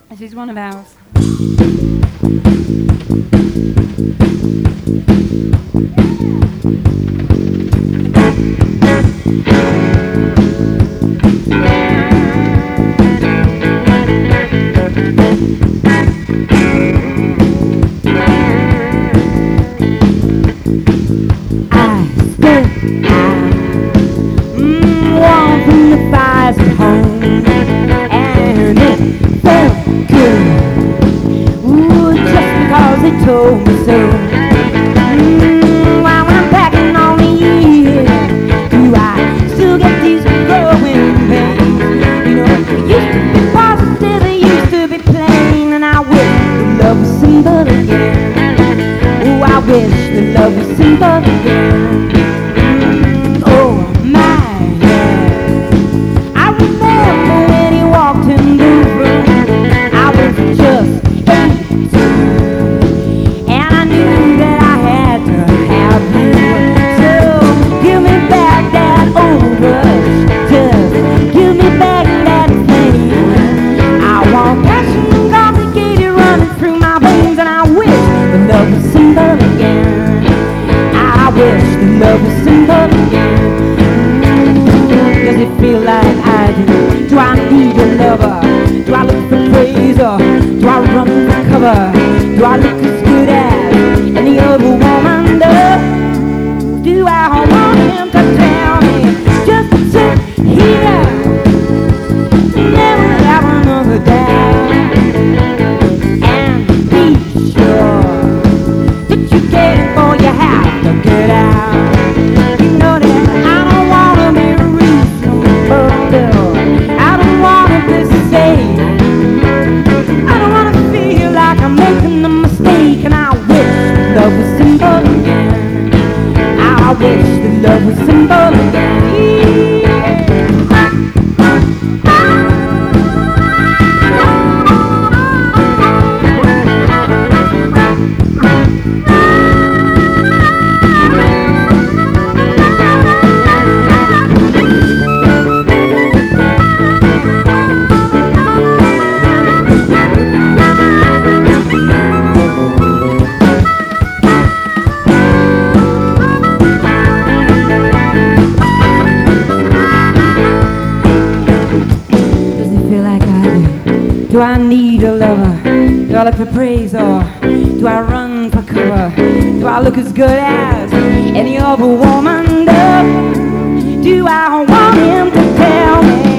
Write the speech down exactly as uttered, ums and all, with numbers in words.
This is one of ours. I stood high, mm, warm from the fires at home, and it felt good. Ooh, just because they told me so. Mm, while I'm packing on the years, do I still get these growing pains? You know, it used to be positive, it used to be plain, and I wish the love was simple again. Oh, I wish the love was simple again. Mm, oh my, yeah. I remember when he walked in the room. I was just eighteen, and I knew that I had to have you. So give me back that old rush, just give me back that flame. I want passion complicated running through my veins, and I wish the love was simple again. I wish the love was simple again. Mm, does it feel like I do? Do I need a lover? Do I look for praise or do I run for cover? Do I look as good as any other woman does? Do I want him to tell me just to sit here, never have another doubt, and be sure that you get it or you have to get out? You know that I don't wanna be reasonable. I don't wanna be safe. I don't wanna feel like I'm making a mistake, and I wish love was simple again. I wish the love was simple again. Do I need a lover? Do I look for praise or do I run for cover? Do I look as good as any other woman does? Do I want him to tell me